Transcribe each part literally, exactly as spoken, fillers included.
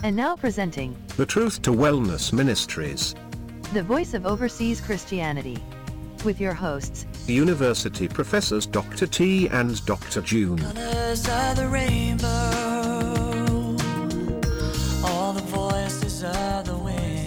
And now presenting The Truth to Wellness Ministries, the voice of overseas Christianity, with your hosts, University Professors Doctor T and Doctor June. Colors of the rainbow, all the voices of the wind.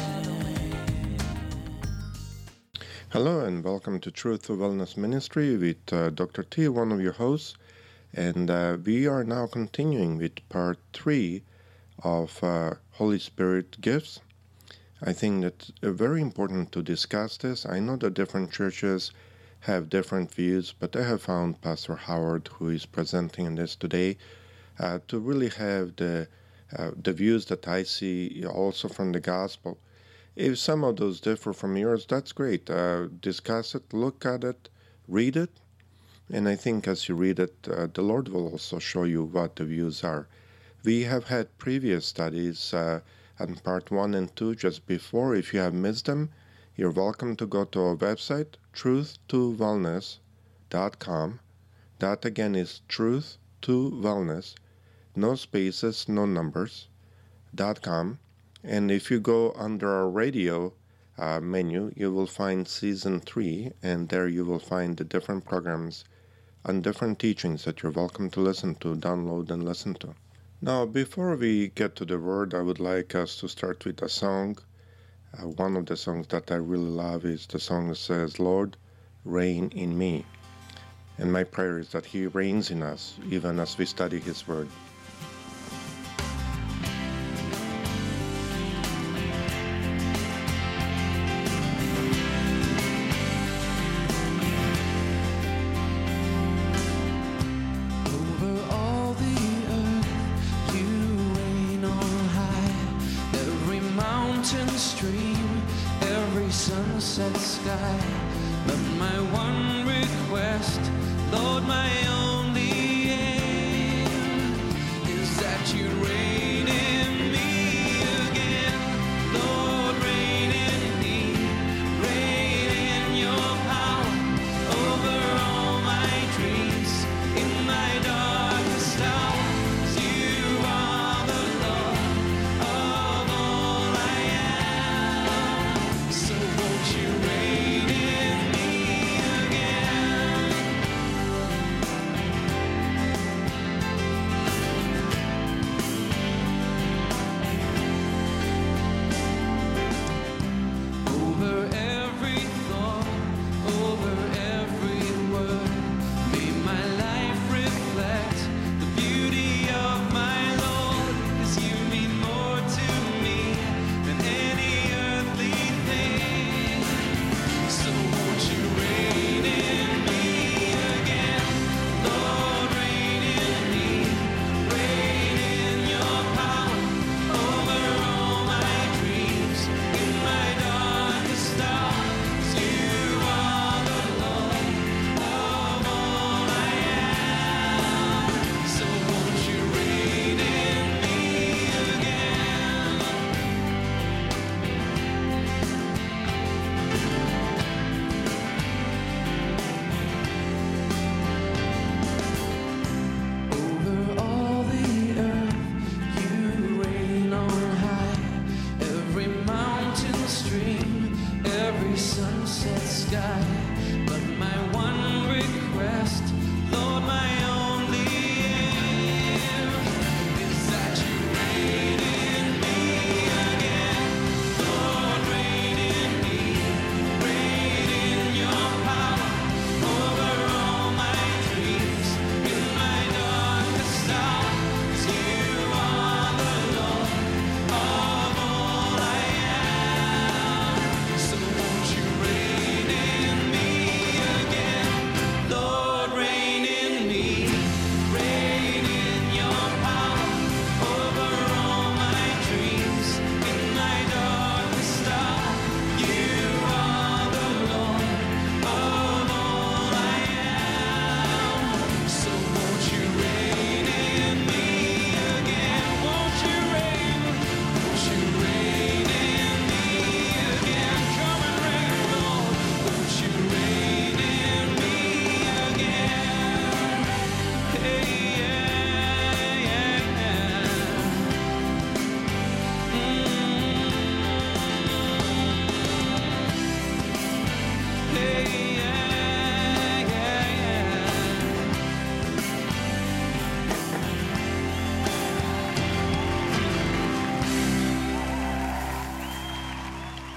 Hello and welcome to Truth to Wellness Ministry with uh, Doctor T, one of your hosts. And uh, we are now continuing with part three of uh, Holy Spirit gifts. I think that it's very important to discuss this. I know that different churches have different views, but I have found Pastor Howard, who is presenting in this today, uh, to really have the uh, the views that I see also from the gospel. If some of those differ from yours, that's great. Uh, discuss it, look at it, read it, and I think as you read it, uh, the Lord will also show you what the views are. We have had previous studies uh, on part one and two just before. If you have missed them, you're welcome to go to our website, truth to wellness dot com. That again is truth to wellness, no spaces, no numbers, dot com. And if you go under our radio uh, menu, you will find season three, and there you will find the different programs and different teachings that you're welcome to listen to, download and listen to. Now, before we get to the word, I would like us to start with a song. Uh, one of the songs that I really love is the song that says, Lord, reign in me. And my prayer is that He reigns in us, even as we study His Word.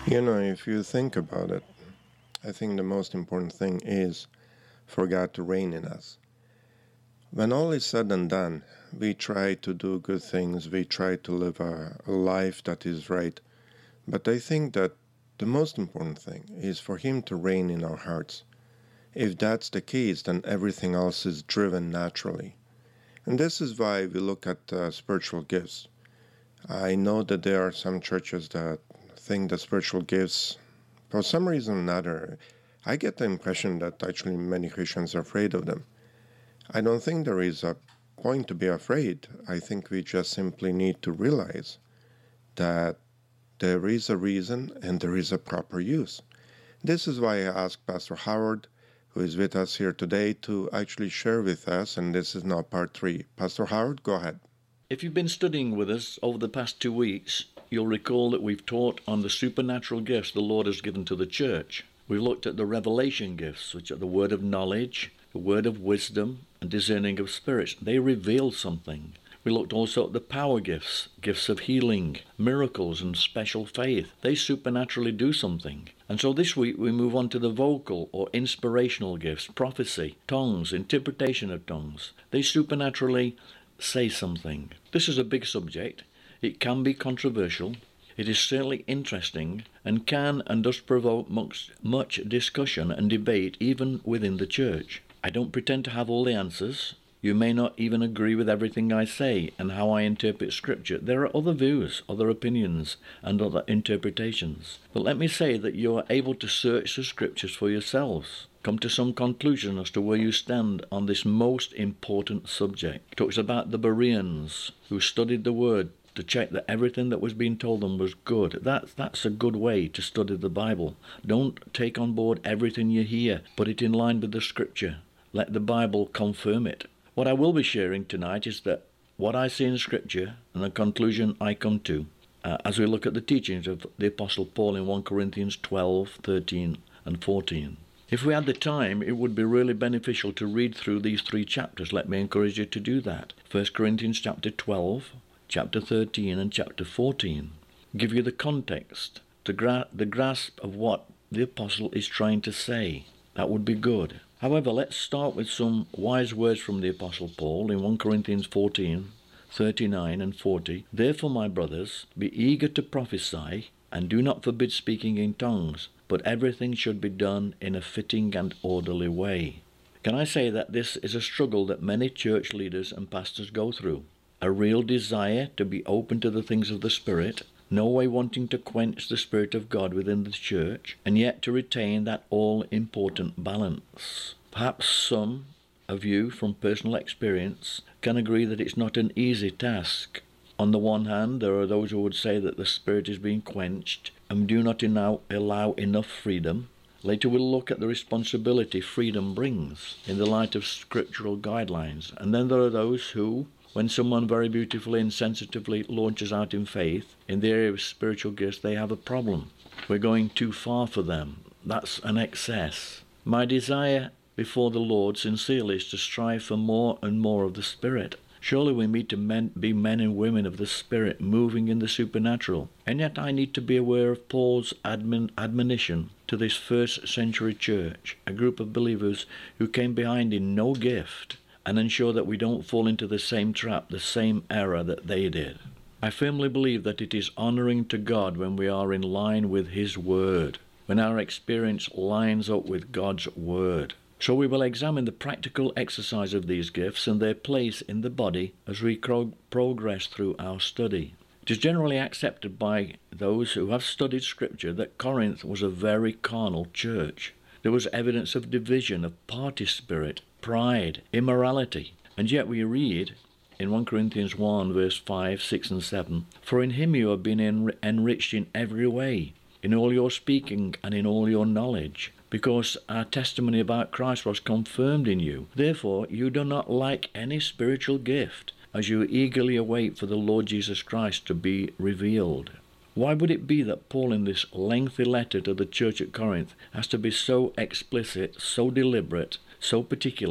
You know, if you think about it, I think the most important thing is for God to reign in us. When all is said and done, we try to do good things, we try to live a, a life that is right. But I think that the most important thing is for Him to reign in our hearts. If that's the case, then everything else is driven naturally. And this is why we look at uh, spiritual gifts. I know that there are some churches that think that spiritual gifts, for some reason or another, I get the impression that actually many Christians are afraid of them. I don't think there is a point to be afraid. I think we just simply need to realize that there is a reason and there is a proper use. This is why I asked Pastor Howard, who is with us here today, to actually share with us, and this is now part three. Pastor Howard, go ahead. If you've been studying with us over the past two weeks, you'll recall that we've taught on the supernatural gifts the Lord has given to the church. We've looked at the revelation gifts, which are the word of knowledge, the word of wisdom, and discerning of spirits. They reveal something. We looked also at the power gifts, gifts of healing, miracles, and special faith. They supernaturally do something. And so this week we move on to the vocal or inspirational gifts, prophecy, tongues, interpretation of tongues. They supernaturally say something. This is a big subject. It can be controversial. It is certainly interesting and can and does provoke much, much discussion and debate even within the church. I don't pretend to have all the answers. You may not even agree with everything I say and how I interpret Scripture. There are other views, other opinions, and other interpretations. But let me say that you are able to search the Scriptures for yourselves. Come to some conclusion as to where you stand on this most important subject. It talks about the Bereans who studied the Word to check that everything that was being told them was good. That, that's a good way to study the Bible. Don't take on board everything you hear. Put it in line with the Scripture. Let the Bible confirm it. What I will be sharing tonight is that what I see in Scripture and the conclusion I come to uh, as we look at the teachings of the Apostle Paul in First Corinthians twelve, thirteen and fourteen. If we had the time, it would be really beneficial to read through these three chapters. Let me encourage you to do that. First Corinthians chapter twelve, chapter thirteen and chapter fourteen give you the context, the, gra- the grasp of what the apostle is trying to say. That would be good. However, let's start with some wise words from the apostle Paul in First Corinthians fourteen, thirty-nine and forty. Therefore, my brothers, be eager to prophesy, and do not forbid speaking in tongues, but everything should be done in a fitting and orderly way. Can I say that this is a struggle that many church leaders and pastors go through? A real desire to be open to the things of the Spirit, no way wanting to quench the Spirit of God within the church, and yet to retain that all-important balance. Perhaps some of you, from personal experience, can agree that it's not an easy task. On the one hand, there are those who would say that the Spirit is being quenched and do not allow enough freedom. Later we'll look at the responsibility freedom brings in the light of scriptural guidelines. And then there are those who, when someone very beautifully and sensitively launches out in faith in the area of spiritual gifts, they have a problem. We're going too far for them. That's an excess. My desire before the Lord sincerely is to strive for more and more of the Spirit. Surely we need to men, be men and women of the Spirit, moving in the supernatural. And yet I need to be aware of Paul's admon, admonition to this first century church, a group of believers who came behind in no gift, and ensure that we don't fall into the same trap, the same error that they did. I firmly believe that it is honoring to God when we are in line with His Word, when our experience lines up with God's Word. So we will examine the practical exercise of these gifts and their place in the body as we pro- progress through our study. It is generally accepted by those who have studied Scripture that Corinth was a very carnal church. There was evidence of division, of party spirit, pride, immorality. And yet we read in First Corinthians one, verse five, six and seven, For in Him you have been en- enriched in every way, in all your speaking and in all your knowledge, because our testimony about Christ was confirmed in you. Therefore you do not lack any spiritual gift, as you eagerly await for the Lord Jesus Christ to be revealed. Why would it be that Paul in this lengthy letter to the church at Corinth has to be so explicit, so deliberate, so particular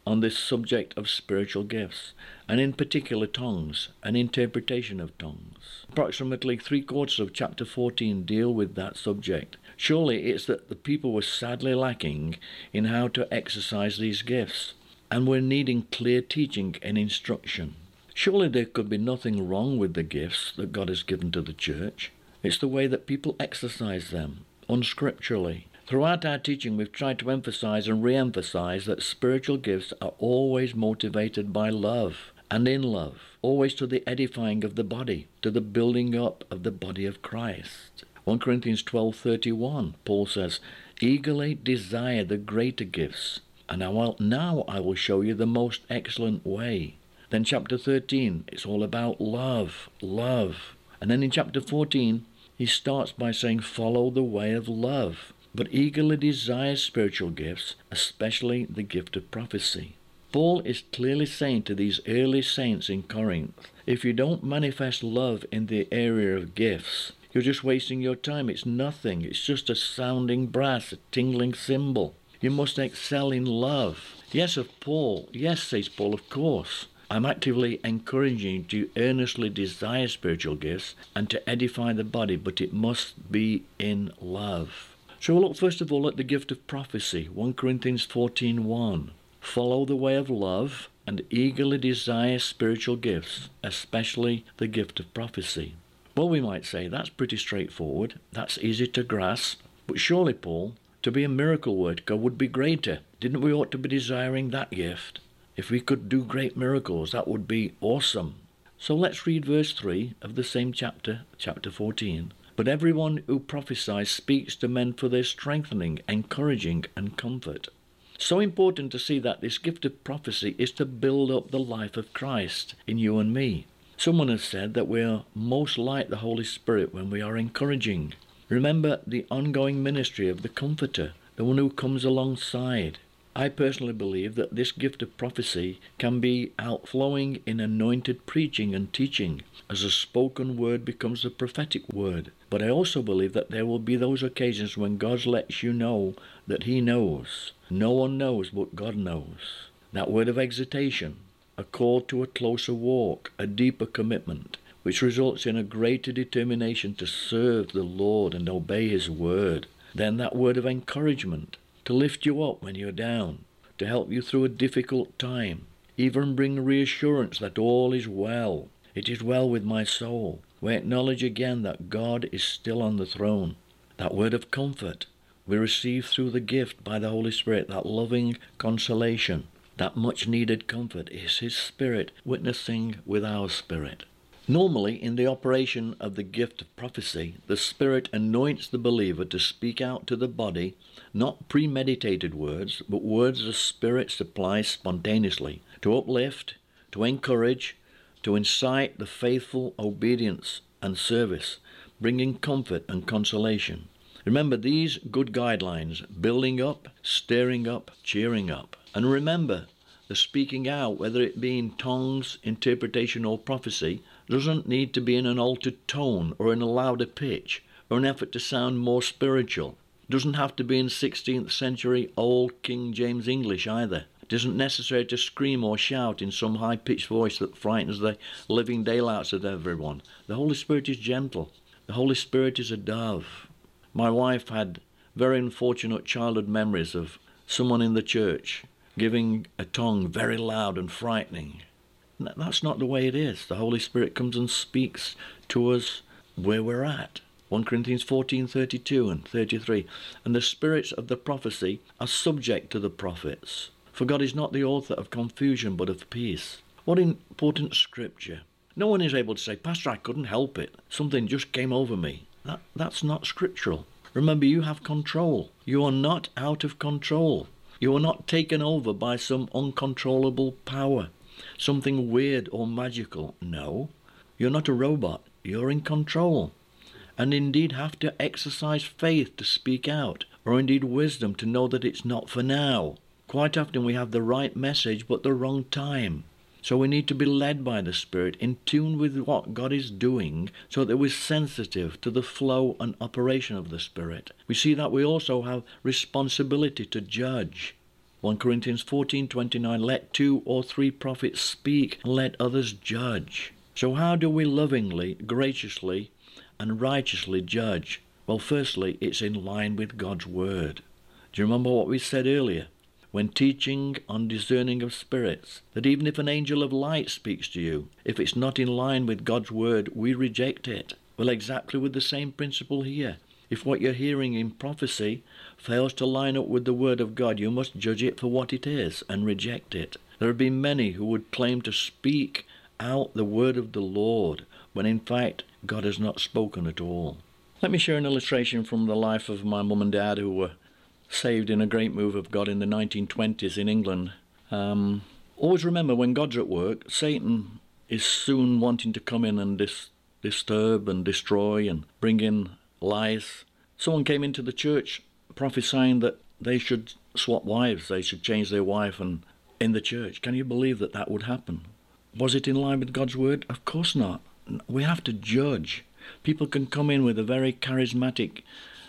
on this subject of spiritual gifts, and in particular tongues, and interpretation of tongues. Approximately three quarters of chapter fourteen deal with that subject. Surely it's that the people were sadly lacking in how to exercise these gifts, and were needing clear teaching and instruction. Surely there could be nothing wrong with the gifts that God has given to the church. It's the way that people exercise them, unscripturally. Throughout our teaching, we've tried to emphasize and re-emphasize that spiritual gifts are always motivated by love, and in love, always to the edifying of the body, to the building up of the body of Christ. First Corinthians twelve thirty-one, Paul says, "Eagerly desire the greater gifts, and I will, now I will show you the most excellent way." Then chapter thirteen, it's all about love, love. And then in chapter fourteen, he starts by saying, follow the way of love, but eagerly desire spiritual gifts, especially the gift of prophecy. Paul is clearly saying to these early saints in Corinth, if you don't manifest love in the area of gifts, you're just wasting your time. It's nothing. It's just a sounding brass, a tingling cymbal. You must excel in love. Yes, of Paul. Yes, says Paul, of course. I'm actively encouraging you to earnestly desire spiritual gifts and to edify the body, but it must be in love. So we'll look first of all at the gift of prophecy, First Corinthians fourteen one. Follow the way of love and eagerly desire spiritual gifts, especially the gift of prophecy. Well, we might say that's pretty straightforward. That's easy to grasp. But surely, Paul, to be a miracle worker would be greater. Didn't we ought to be desiring that gift? If we could do great miracles, that would be awesome. So let's read verse three of the same chapter, chapter fourteen. But everyone who prophesies speaks to men for their strengthening, encouraging, and comfort. So important to see that this gift of prophecy is to build up the life of Christ in you and me. Someone has said that we are most like the Holy Spirit when we are encouraging. Remember the ongoing ministry of the Comforter, the one who comes alongside. I personally believe that this gift of prophecy can be outflowing in anointed preaching and teaching, as a spoken word becomes a prophetic word. But I also believe that there will be those occasions when God lets you know that He knows. No one knows but God knows. That word of exhortation, a call to a closer walk, a deeper commitment, which results in a greater determination to serve the Lord and obey His word. Then that word of encouragement, to lift you up when you're down, to help you through a difficult time, even bring reassurance that all is well. It is well with my soul. We acknowledge again that God is still on the throne. That word of comfort we receive through the gift by the Holy Spirit, that loving consolation, that much needed comfort is His Spirit witnessing with our spirit. Normally, in the operation of the gift of prophecy, the Spirit anoints the believer to speak out to the body, not premeditated words, but words the Spirit supplies spontaneously, to uplift, to encourage, to incite the faithful obedience and service, bringing comfort and consolation. Remember these good guidelines: building up, stirring up, cheering up. And remember, the speaking out, whether it be in tongues, interpretation, or prophecy, doesn't need to be in an altered tone or in a louder pitch or an effort to sound more spiritual. It doesn't have to be in sixteenth century old King James English either. It isn't necessary to scream or shout in some high-pitched voice that frightens the living daylights of everyone. The Holy Spirit is gentle. The Holy Spirit is a dove. My wife had very unfortunate childhood memories of someone in the church giving a tongue very loud and frightening. That's not the way it is. The Holy Spirit comes and speaks to us where we're at. First Corinthians fourteen thirty-two and thirty-three. And the spirits of the prophecy are subject to the prophets. For God is not the author of confusion, but of peace. What important scripture. No one is able to say, Pastor, I couldn't help it. Something just came over me. That, that's not scriptural. Remember, you have control. You are not out of control. You are not taken over by some uncontrollable power, something weird or magical. No, you're not a robot. You're in control, and indeed have to exercise faith to speak out, or indeed wisdom to know that it's not for now. Quite often we have the right message but the wrong time. So we need to be led by the Spirit, in tune with what God is doing, so that we're sensitive to the flow and operation of the Spirit. We see that we also have responsibility to judge. First Corinthians fourteen twenty-nine, let two or three prophets speak, and let others judge. So how do we lovingly, graciously, and righteously judge? Well, firstly, it's in line with God's word. Do you remember what we said earlier? When teaching on discerning of spirits, that even if an angel of light speaks to you, if it's not in line with God's word, we reject it. Well, exactly with the same principle here. If what you're hearing in prophecy fails to line up with the word of God, you must judge it for what it is and reject it. There have been many who would claim to speak out the word of the Lord, when in fact God has not spoken at all. Let me share an illustration from the life of my mum and dad, who were saved in a great move of God in the nineteen twenties in England. Um, always remember, when God's at work, Satan is soon wanting to come in and dis- disturb and destroy and bring in lies. Someone came into the church prophesying that they should swap wives, they should change their wife and in the church. Can you believe that that would happen? Was it in line with God's word? Of course not. We have to judge. People can come in with a very charismatic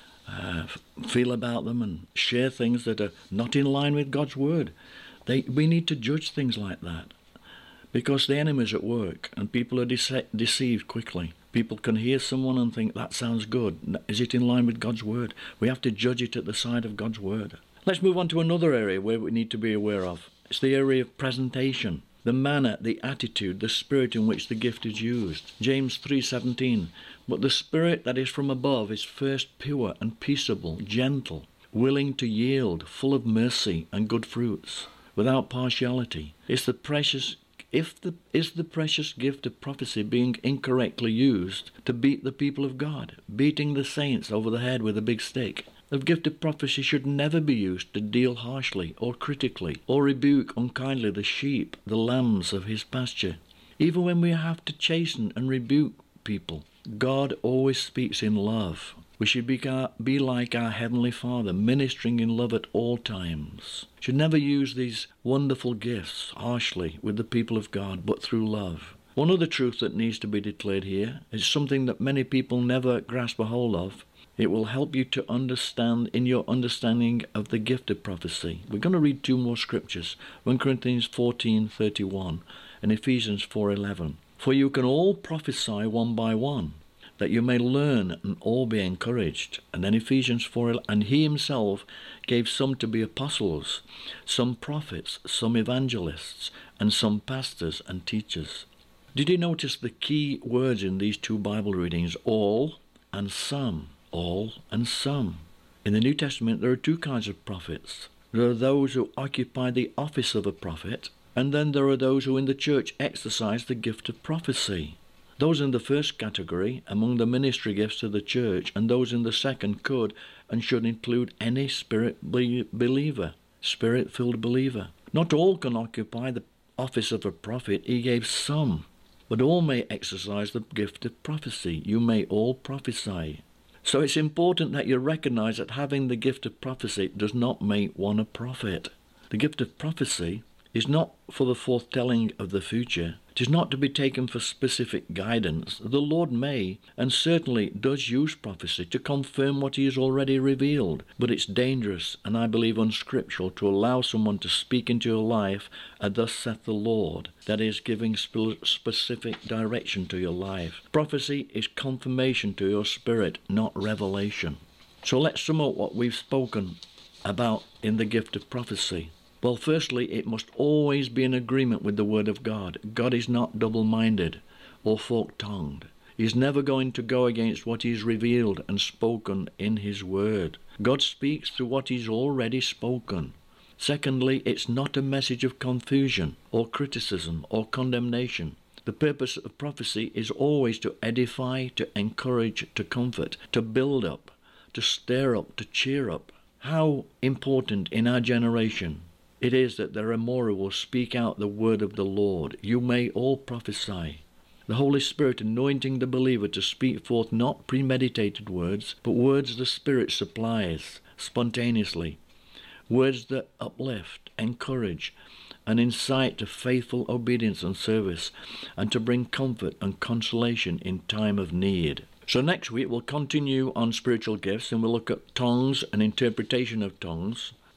uh, feel about them and share things that are not in line with God's word. They, we need to judge things like that, because the enemy is at work and people are dece- deceived quickly. People can hear someone and think, that sounds good. Is it in line with God's word? We have to judge it at the side of God's word. Let's move on to another area where we need to be aware of. It's the area of presentation, the manner, the attitude, the spirit in which the gift is used. James three seventeen, but the spirit that is from above is first pure and peaceable, gentle, willing to yield, full of mercy and good fruits, without partiality. It's the precious If the is the precious gift of prophecy being incorrectly used to beat the people of God, beating the saints over the head with a big stick? The gift of prophecy should never be used to deal harshly or critically or rebuke unkindly the sheep, the lambs of his pasture. Even when we have to chasten and rebuke people, God always speaks in love. We should be, be like our Heavenly Father, ministering in love at all times. Should never use these wonderful gifts harshly with the people of God, but through love. One other truth that needs to be declared here is something that many people never grasp a hold of. It will help you to understand in your understanding of the gift of prophecy. We're going to read two more scriptures, First Corinthians fourteen thirty-one and Ephesians four eleven. For you can all prophesy one by one, that you may learn and all be encouraged. And then Ephesians four, and he himself gave some to be apostles, some prophets, some evangelists, and some pastors and teachers. Did you notice the key words in these two Bible readings? All and some. All and some. In the New Testament there are two kinds of prophets. There are those who occupy the office of a prophet, and then there are those who in the church exercise the gift of prophecy. Those in the first category, among the ministry gifts of the church, and those in the second could and should include any spirit believer, spirit-filled believer. Not all can occupy the office of a prophet. He gave some, but all may exercise the gift of prophecy. You may all prophesy. So it's important that you recognize that having the gift of prophecy does not make one a prophet. The gift of prophecy is not for the foretelling of the future. It is not to be taken for specific guidance. The Lord may, and certainly does, use prophecy to confirm what he has already revealed, but it's dangerous and I believe unscriptural to allow someone to speak into your life, and thus saith the Lord, that is giving spe- specific direction to your life. Prophecy is confirmation to your spirit, not revelation. So let's sum up what we've spoken about in the gift of prophecy. Well, firstly, it must always be in agreement with the Word of God. God is not double-minded or fork-tongued. He's never going to go against what he's revealed and spoken in his Word. God speaks through what he's already spoken. Secondly, it's not a message of confusion or criticism or condemnation. The purpose of prophecy is always to edify, to encourage, to comfort, to build up, to stir up, to cheer up. How important in our generation it is that there are more who will speak out the word of the Lord. You may all prophesy. The Holy Spirit anointing the believer to speak forth not premeditated words, but words the Spirit supplies spontaneously. Words that uplift, encourage, and incite to faithful obedience and service, and to bring comfort and consolation in time of need. So next week we'll continue on spiritual gifts, and we'll look at tongues and interpretation of tongues.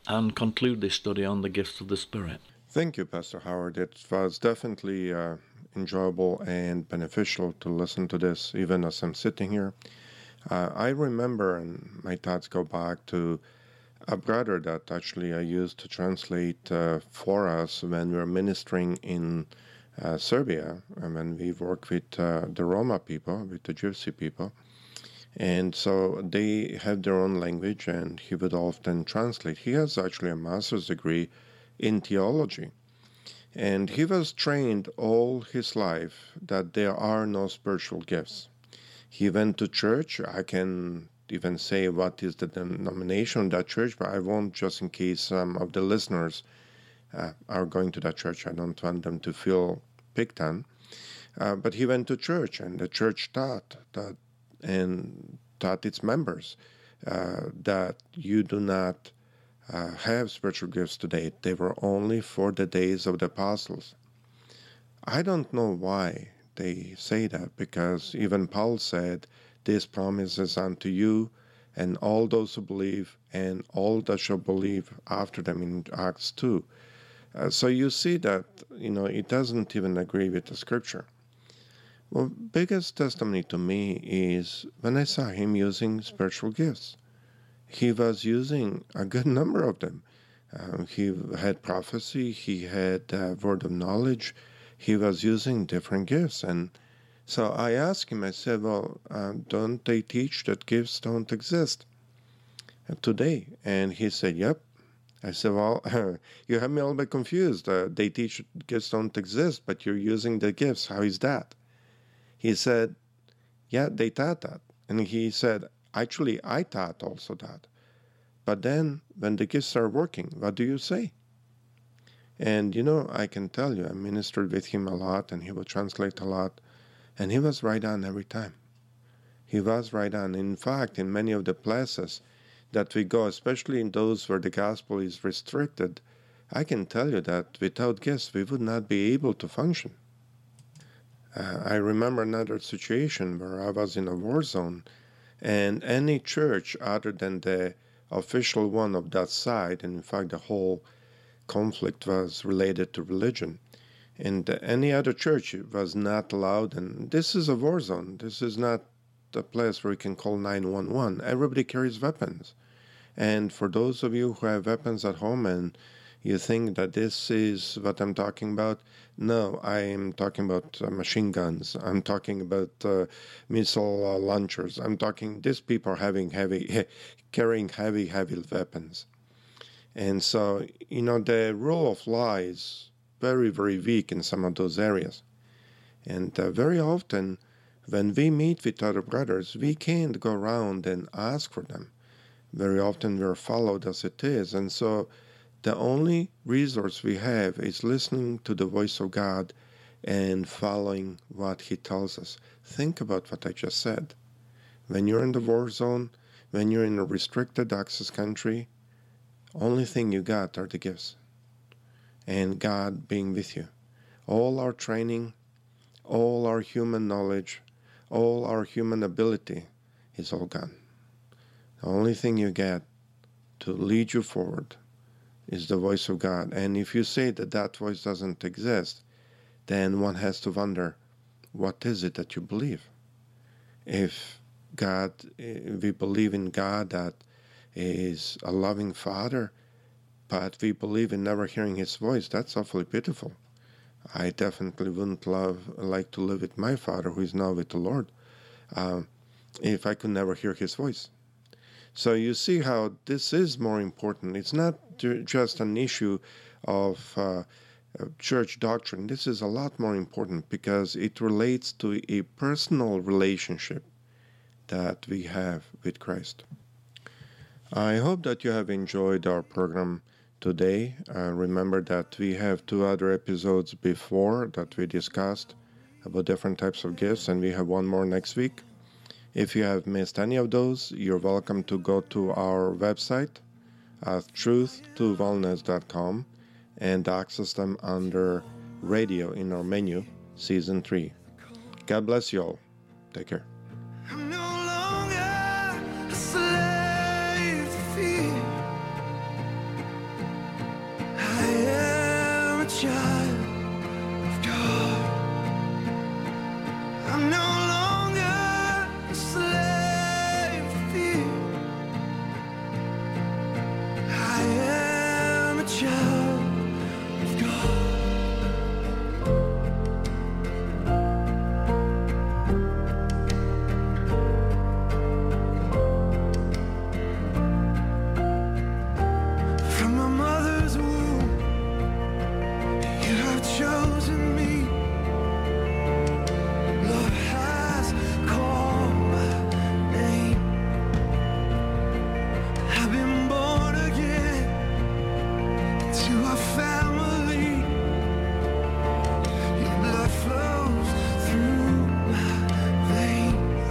and conclude this study on the gifts of the Spirit. Thank you, Pastor Howard. It was definitely uh, enjoyable and beneficial to listen to this, even as I'm sitting here. Uh, I remember, and my thoughts go back to a brother that actually I used to translate uh, for us when we were ministering in uh, Serbia, and when we worked with uh, the Roma people, with the Gypsy people. And so they have their own language, and he would often translate. He has actually a master's degree in theology. And he was trained all his life that there are no spiritual gifts. He went to church. I can even say what is the denomination of that church, but I won't, just in case some of the listeners uh, are going to that church. I don't want them to feel picked on. Uh, but he went to church, and the church taught that, and taught its members uh, that you do not uh, have spiritual gifts today. They were only for the days of the apostles. I don't know why they say that, because even Paul said, "This promise is unto you and all those who believe, and all that shall believe after them," in Acts two. Uh, so you see that, you know, it doesn't even agree with the scripture. Well, biggest testimony to me is when I saw him using spiritual gifts. He was using a good number of them. Uh, he had prophecy, he had uh, word of knowledge, he was using different gifts. And so I asked him, I said, well, uh, don't they teach that gifts don't exist uh, today? And he said, yep. I said, well, you have me a little bit confused. Uh, they teach gifts don't exist, but you're using the gifts. How is that? He said, yeah, they taught that. And he said, actually, I taught also that. But then when the gifts are working, what do you say? And, you know, I can tell you, I ministered with him a lot, and he would translate a lot. And he was right on every time. He was right on. In fact, in many of the places that we go, especially in those where the gospel is restricted, I can tell you that without gifts, we would not be able to function. Uh, I remember another situation where I was in a war zone, and any church other than the official one of that side, and in fact the whole conflict was related to religion, and any other church was not allowed. And this is a war zone. This is not a place where you can call nine one one. Everybody carries weapons. And for those of you who have weapons at home and you think that this is what I'm talking about, no, I am talking about uh, machine guns. I'm talking about uh, missile uh, launchers. I'm talking, these people are having heavy, carrying heavy, heavy weapons. And so, you know, the rule of law is very, very weak in some of those areas. And uh, very often, when we meet with other brothers, we can't go around and ask for them. Very often we're followed as it is. And so the only resource we have is listening to the voice of God and following what He tells us. Think about what I just said. When you're in the war zone, when you're in a restricted access country, only thing you got are the gifts. And God being with you. All our training, all our human knowledge, all our human ability is all gone. The only thing you get to lead you forward is the voice of God. And if you say that that voice doesn't exist, then one has to wonder, what is it that you believe? If God, we believe in God that is a loving Father, but we believe in never hearing His voice, that's awfully pitiful. I definitely wouldn't love like to live with my Father who is now with the Lord uh, if I could never hear His voice. So you see how this is more important. It's not just an issue of uh, church doctrine. This is a lot more important because it relates to a personal relationship that we have with Christ. I hope that you have enjoyed our program today. Uh, remember that we have two other episodes before that we discussed about different types of gifts, and we have one more next week. If you have missed any of those, you're welcome to go to our website at truth to wellness dot com and access them under radio in our menu, Season three. God bless you all. Take care. I'm no longer a slave to fear. child of God. I'm no longer a slave to fear. I am a child of God. From my mother's womb, you have chosen me. Love has called my name. I've been born again to a family. Your blood flows through my veins.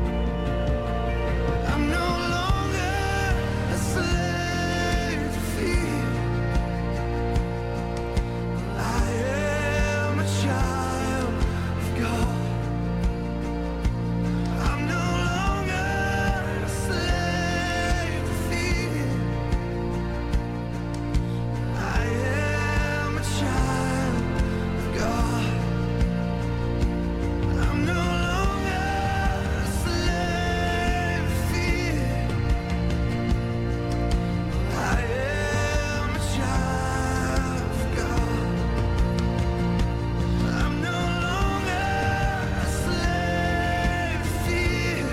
I'm no longer a slave to fear. I am a child of God. I'm no longer a slave to fear. I am a child of God. I'm no longer a slave to fear. I am a child of God. I'm no longer a slave to fear.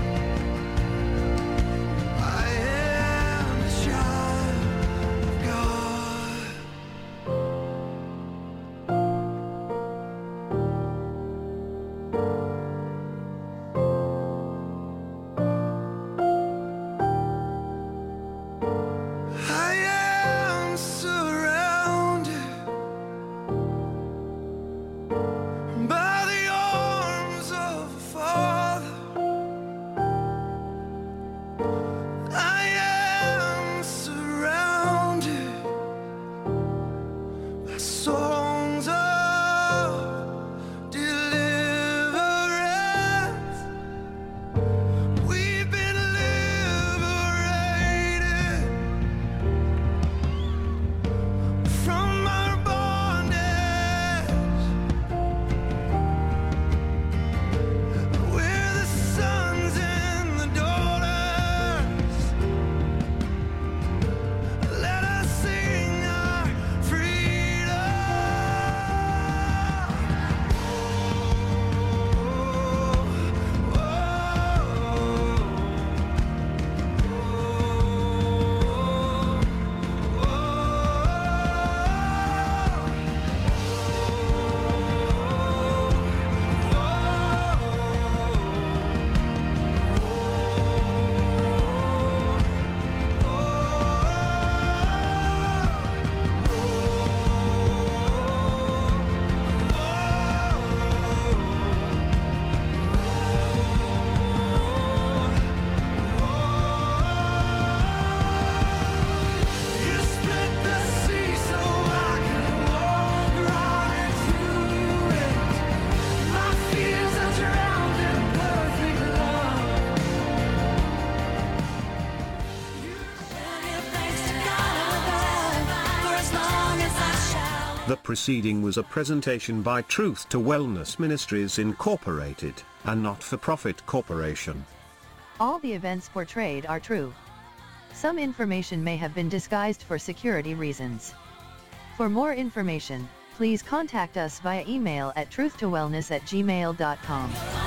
I am a child of God. I am surrounded by the arms of a Father. I am surrounded by songs of deliverance. We've been liberated from our bondage. We're the sons and the daughters. Let us sing our freedom. Oh, You split the sea so I could walk right into it. My fears are drowned in perfect love. Give thanks to God above, for as long as I shall. The preceding was a presentation by Truth to Wellness Ministries Incorporated, a not-for-profit corporation. All the events portrayed are true. Some information may have been disguised for security reasons. For more information, please contact us via email at truth to wellness at gmail dot com.